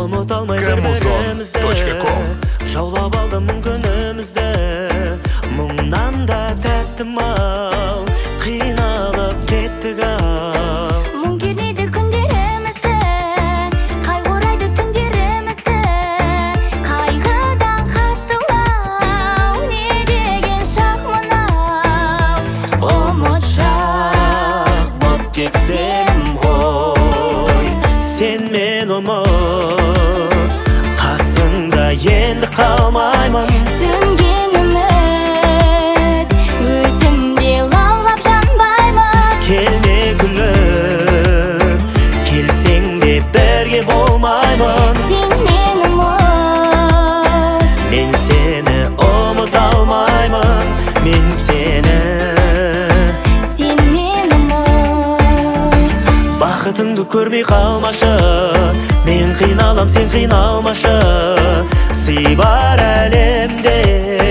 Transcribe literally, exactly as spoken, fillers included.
ұмыта алмай бір-бірімізді жаулап алдым күнімізді мұңнан да тәттім ау қиналып кеттік ау мұң кернейді күндерімізді қайғырайды түндерімізді қайғыдан қаттылау не деген шақ мынау ұмытшақ боп кетсем ғой сен мен ұмыт қасыңда енді қалмаймын сөнген үміт өзімде лаулап жанбаймын келме күліп келсең де бірге болмаймын сен мен ұмыт мен сені ұмыта алмаймын мен сені сен мен ұмыт бақытыңды көрмей қалмашы мен қиналам сен қиналмашы сый бар әлемде